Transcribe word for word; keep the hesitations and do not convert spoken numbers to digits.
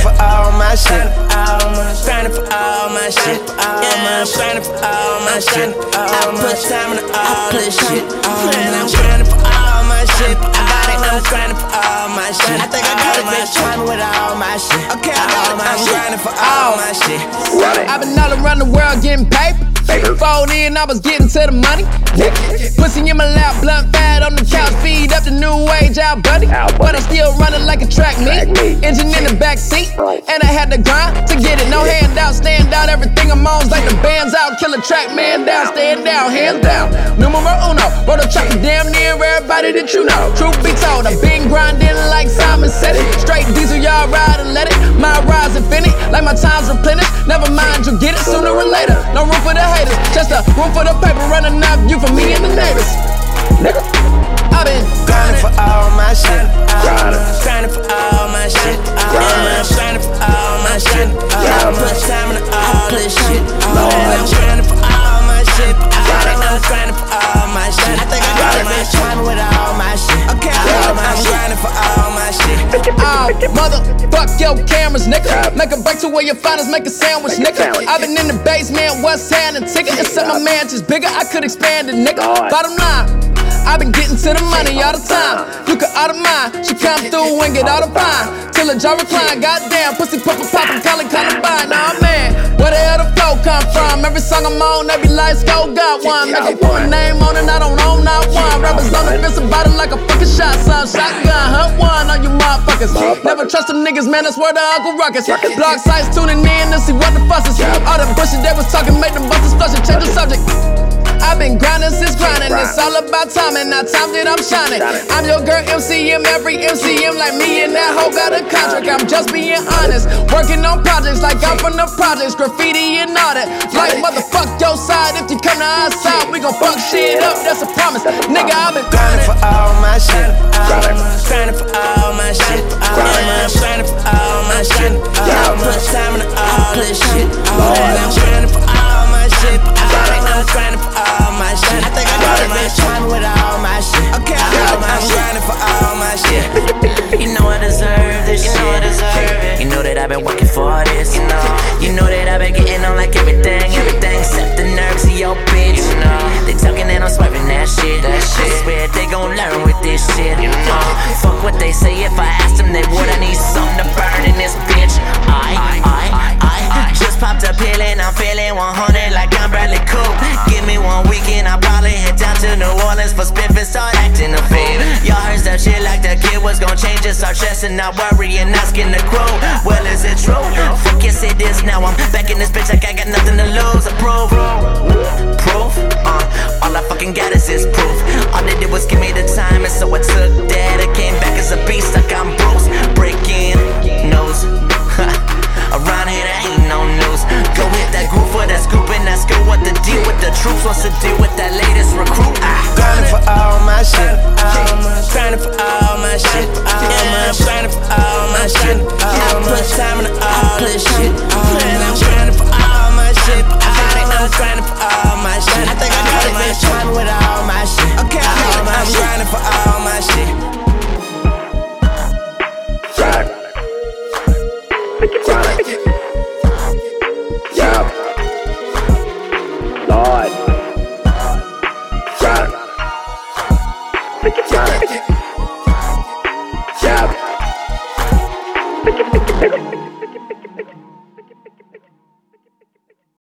for all my shit. Grinding for all my shit. Yeah, I'm grinding for all my shit. I put time into all this shit. Man, I'm grinding for all my shit. I got it, I'm grinding for all my shit. I think I got it, bitch, trying with all my shit. Okay, I got it, I'm grinding for all my shit. I've been all around the world getting paper. Fold in, I was getting to the money. Pussy in my lap, blunt fat on the couch, feed up the new age out, buddy. But I'm still running like a track meet. Engine in the back seat, and I had to grind to get it. No handout, stand out, everything I'm on's like the band's out. Kill a track, man down, stand down, hands down. Numero uno, roll the track damn near everybody that you know. Truth be told, I've been grinding like Simon said it. Straight diesel, y'all ride and let it. My ride's infinite, like my time's replenished. Never mind, you get it sooner or later. No room for the haters, just a room for the paper. Running up you for me and the neighbors. Nigga, I've been grinding for all my shit. Grinding for all my shit. Grinding for all my shit. I put time into all this shit. I'm grinding for all my shit. I got it, I'm grinding for all my shit. I think I got it, bitch, trying with all my shit. Okay, I'm grinding for all my shit. Oh, motherfuck your cameras, nigga. Make a break to where you find us, make a sandwich, nigga. I've been in the basement, what's handing ticket? It's my man just bigger, I could expand it, nigga. Bottom line, I've been getting to the money all the time. You can order mine, she come through and get all the fine. Till the jaw recline, goddamn, pussy poppin' poppin', callin' Columbine. Nah, man, where the hell the flow come from? Every song I'm on, every light scope got one. Make a put my name on it, I don't own not one. Rappers on the fence about it like a fucking shot, son. Shotgun, hunt one on you motherfuckers. Never trust them niggas, man, that's where the Uncle Ruckus. Blog sites tuning in to see what the fuss is. All the bullshit they was talking made them busters flush and change the subject. I've been grinding since grinding, it's all about timing, now time that I'm shining. I'm your girl M C M, every M C M like me and that hoe got a contract. I'm just being honest, working on projects like I'm from the projects, graffiti and all that. Like motherfuck your side, if you come to our side, we gon' fuck shit up, that's a promise. Nigga, I've been grinding for all my shit. Grinding for all my shit. Grinding for all my shit. I put time into all this shit. I'm grinding for all my shit. I got it, I'm grinding for all my shit. I think I got it, bitch, trying with all my shit. Okay, I'm grinding for all my shit. You know I deserve this shit. You know I deserve it. You know that I've been working for this. You know, you know that I've been getting on like everything, everything except the nerves of your bitch. You know, they talking and I'm swerving that shit. That shit. I swear they gon' learn with this shit. You know, fuck what they say. If I asked them, they would. I need something to burn in this bitch. I, I, I, I just popped a pill and I'm feeling one hundred like I'm Bradley Cooper. Give me one weekend, I'll probably head down to New Orleans for spiff and start acting a fool. Y'all heard that shit like the kid was gon' change it, start stressing, not worrying, asking the crew. Well, is it true? Fuck yes it is. Now I'm back in this bitch like I got nothing to lose. Approve, proof. Uh, all I fucking got is this proof. All they did was give me the time, and so I took that. I came back as a beast like I'm Bruce. Breaking nose. Around here there ain't no news. Go hit that groove for that scoop and that's good. What the deal with the troops? Wants to deal with that latest recruit? Ah. Grinding for all my shit. Grinding for all my shit. Grinding for all my shit. I put time into all this shit. I'm grinding for all my shit. I got it, I'm grinding for all my shit. I think I got it, bitch, trying with all my shit. Okay, I'm grinding for all my shit. Grind. Make it grind. Yeah. Lord. Grind. Make it grind.